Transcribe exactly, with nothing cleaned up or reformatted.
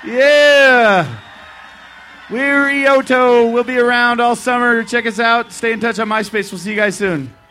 Yeah. We're Ioto. We'll be around all summer. Check us out. Stay in touch on MySpace. We'll see you guys soon.